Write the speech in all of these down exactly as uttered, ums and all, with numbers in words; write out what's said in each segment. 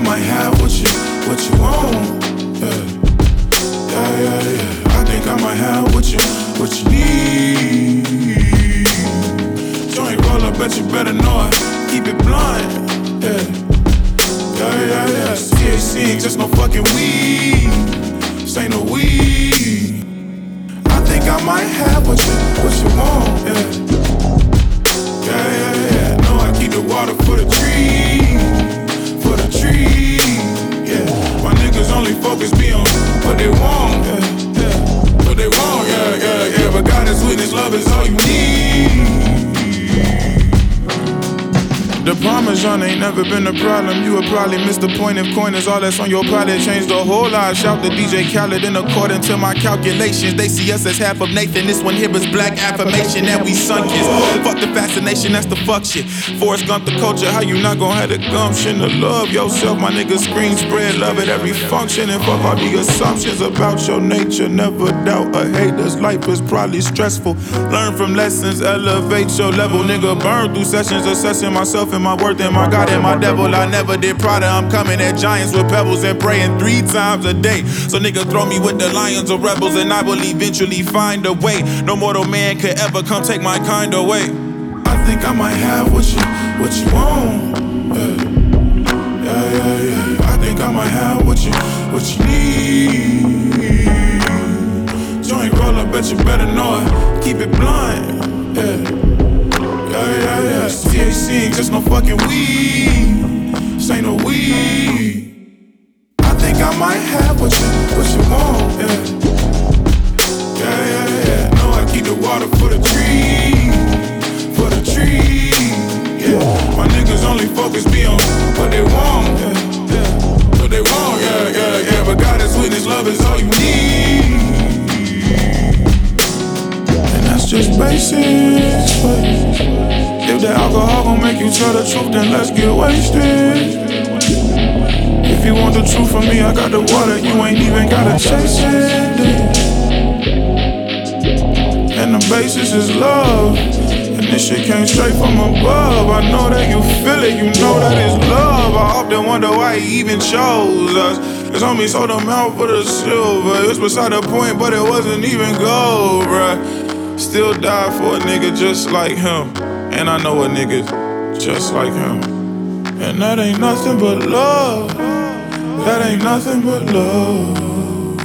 might have what you, what you want. Yeah, yeah, yeah, yeah. I think I might have what you, what you need. Joint roll up, bet you better know it. Keep it blunt. Yeah, yeah, yeah, yeah. T H C ain't just no fucking weed. This ain't no weed. I think I might have what you, what you want. Yeah. Yeah, yeah, yeah. No, I keep the water for the tree, for the tree. Yeah, my niggas only focus be on what they want. Yeah, yeah. What they want. Yeah, yeah, yeah. But God is witness, love is all you need. The Parmesan ain't never been a problem. You would probably miss the point if coin is all that's on your probably changed the whole lot. Shout to D J Khaled, and according to my calculations, they see us as half of Nathan. This one here is black affirmation that we sun kids. Fuck the fascination, that's the fuck shit. Forrest Gump the culture, how you not gon' have the gumption to love yourself? My niggas scream, spread love at every function. And fuck all the assumptions about your nature. Never doubt a hater's life is probably stressful. Learn from lessons, elevate your level. Nigga burn through sessions, assessing myself and my worth and my God and my devil. I never did Prada. I'm coming at giants with pebbles and praying three times a day. So nigga throw me with the lions or rebels and I will eventually find a way. No mortal man could ever come take my kind away. I think I might have what you, what you want. Yeah, yeah, yeah, yeah. I think I might have what you, what you need. Joint roll up, bet you better know it. Keep it blunt. Yeah. Yeah, yeah, yeah. T H C ain't just no fucking weed. This ain't no weed. I think I might have what you, what you want. Yeah, yeah, yeah, yeah. No, I keep the water for the tree, for the tree. Yeah, my niggas only focus be on what they want. Yeah, yeah. What they want. Yeah, yeah, yeah. But God is witness, love is all you need. And that's just basics. If the alcohol gon' make you tell the truth, then let's get wasted. If you want the truth from me, I got the water, you ain't even gotta chase it. And the basis is love, and this shit came straight from above. I know that you feel it, you know that it's love. I often wonder why he even chose us. His homie sold him out for the silver. It was beside the point, but it wasn't even gold, bruh. Still die for a nigga just like him. And I know a nigga just like him. And that ain't nothing but love. That ain't nothing but love.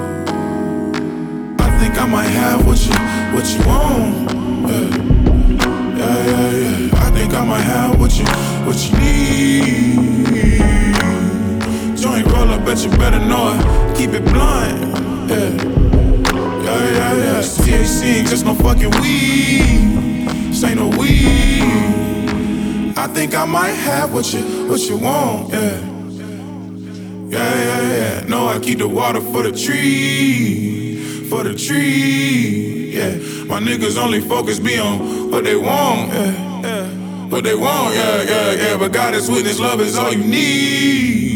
I think I might have what you, what you want. Yeah, yeah, yeah, yeah. I think I might have what you, what you need. Joint roll up, bet you better know it. Keep it blunt. Yeah, yeah, yeah, yeah. T H C ain't just no fucking weed. This ain't no weed. I think I might have what you, what you want, yeah. Yeah, yeah, yeah. No, I keep the water for the tree, for the tree, yeah. My niggas only focus be on what they want, yeah, yeah. What they want, yeah, yeah, yeah. But God is witness, love is all you need.